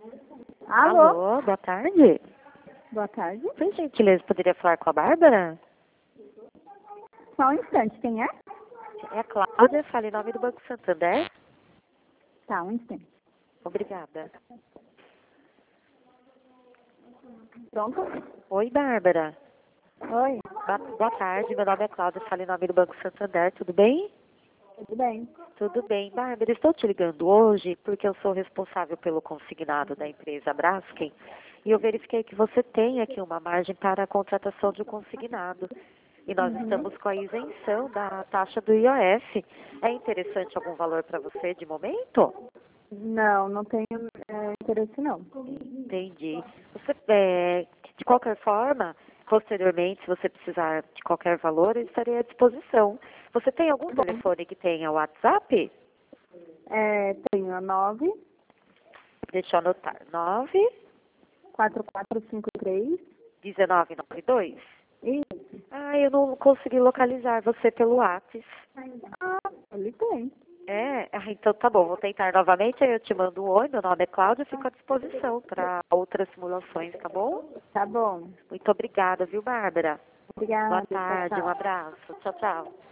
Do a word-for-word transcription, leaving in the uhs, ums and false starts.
Alô? Alô, boa tarde. Boa tarde. Por gentileza, poderia falar com a Bárbara? Só um instante, quem é? É a Cláudia, fala em nome do Banco Santander. Tá, um instante. Obrigada. Pronto? Oi, Bárbara. Oi, Ba- Boa tarde, meu nome é Cláudia, fala em nome do Banco Santander, tudo bem? tudo bem? Tudo bem, Bárbara. Estou te ligando hoje porque eu sou responsável pelo consignado da empresa Braskem e eu verifiquei que você tem aqui uma margem para a contratação de um consignado. E nós Uhum. estamos com a isenção da taxa do I O F. É interessante algum valor para você de momento? Não, não tenho é, interesse não. Entendi. Você, é, de qualquer forma, posteriormente, se você precisar de qualquer valor, eu estarei à disposição. Você tem algum telefone que tenha WhatsApp? É, tenho a nove Deixa eu anotar. nove quatro quatro cinco três. um nove nove dois. Isso. Ah, eu não consegui localizar você pelo WhatsApp. Ah, ele tem. É, ah, então tá bom, vou tentar novamente, aí eu te mando um oi, meu nome é Cláudia, fico à disposição para outras simulações, tá bom? Tá bom. Muito obrigada, viu, Bárbara? Boa Obrigada. Tchau, tarde, um tchau. abraço, tchau, tchau.